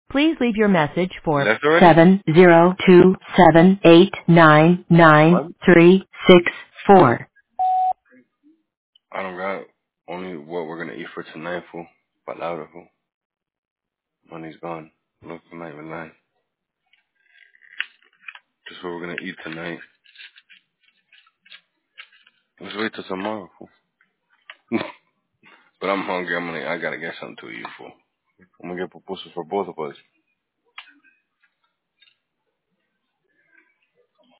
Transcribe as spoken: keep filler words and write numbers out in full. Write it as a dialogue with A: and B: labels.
A: Please leave your message for
B: Left already?
A: seven zero two seven eight nine nine
B: What?
A: three six four.
B: I don't got only what we're gonna eat for tonight, fool. Palabra, fool. Money's gone. Look, I'm not even lying. Just what we're gonna eat tonight. Let's wait till tomorrow, fool. But I'm hungry. I'm gonna. I gotta get something to eat, fool. I'm gonna get pupusas for both of us.